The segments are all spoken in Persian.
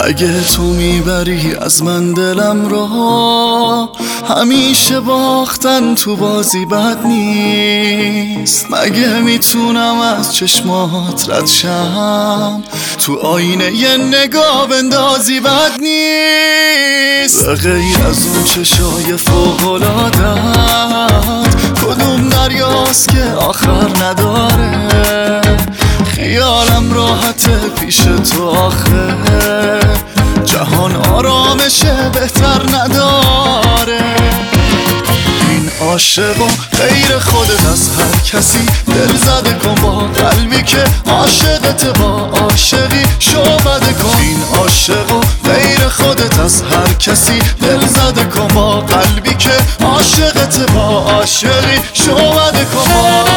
اگه تو میبری از من دلم رو، همیشه باختن تو بازی بد نیست. مگه میتونم از چشمات رد شم، تو آینه یه نگاه بندازی بد نیست. به غیر از اون چشای فوق‌العاده‌ات کدوم دریاست که آخر نداره؟ خیالم راحته پیش تو آخه، جهان آرامشه بهتر نداره. این عاشق و غیر خودت از هر کسی، دل زده کن با قلبی که عاشقت، با عاشقی شعبده کن. این عاشق و غیر خودت از هر کسی، دل زده کن با قلبی که عاشقت، با عاشقی شعبده کن.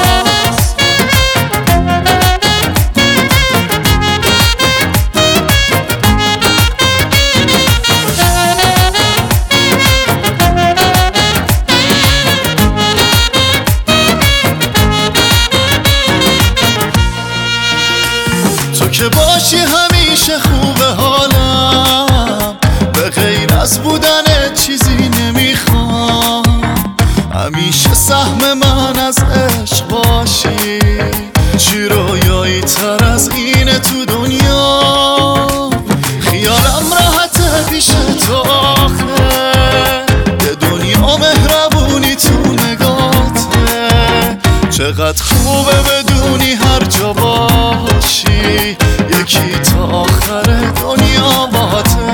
که باشی همیشه خوبه حالم، به غیر از بودن چیزی نمیخوام. همیشه سهم من از عشق باشی، چی رویایی تر از اینه تو دنیا؟ خیالم راحته پیش تو آخه، یه دنیا مهربونی تو نگاته. چقدر خوبه بدونی هر جا باشی، یکی تا آخر دنیا باته.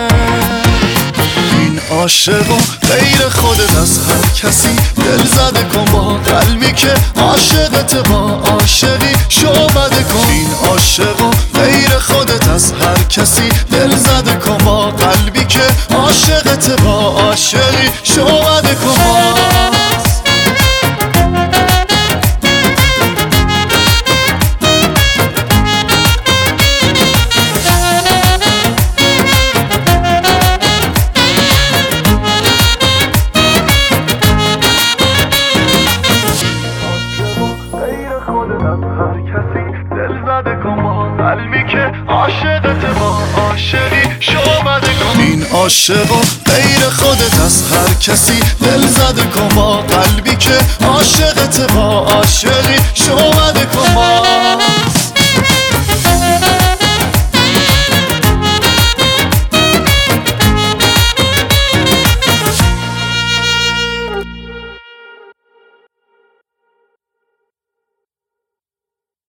این عاشق و غیر خودت از هر کسی، دل زده کن با قلبی که عاشقت، با عاشقی شعبده کن. این عاشق و غیر خودت از هر کسی، دل زده کن با قلبی که عاشقت، با عاشقی شعبده کن. قلبی که عاشقت، با عاشقی شعبده کن. این عاشق و غیر خودت از هر کسی، دل زده کن با قلبی که